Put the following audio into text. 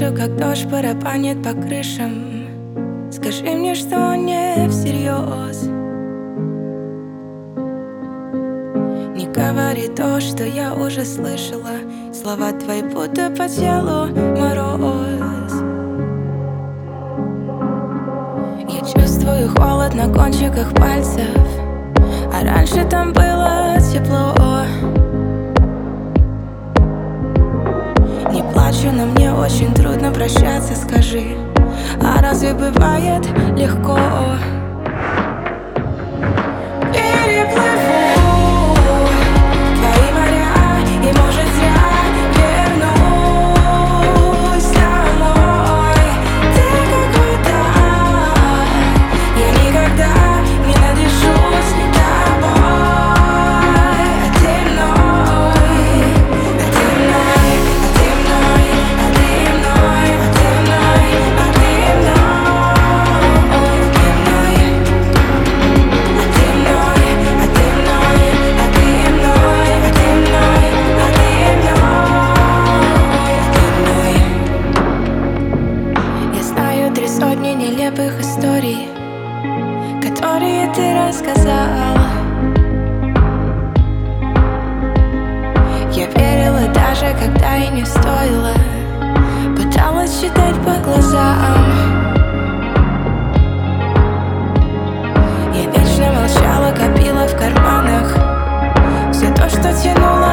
Слышу, как дождь барабанит по крышам. Скажи мне, что не всерьез. Не говори то, что я уже слышала. Слова твои будто по телу мороз. Я чувствую холод на кончиках пальцев, а раньше там было тепло. Не плачу, но мне очень трудно прощаться, скажи. А разве бывает легко? Переплыву твои моря, и может зря вернусь домой. Ты как вода, я никогда не надышусь тобой. А ты мной, а ты мной, а ты мной, а ты мной, а ты мной, а ты сотни нелепых историй, которые ты рассказал. Я верила даже, когда и не стоило. Пыталась читать по глазам. Я вечно молчала, копила в карманах все то, что тянуло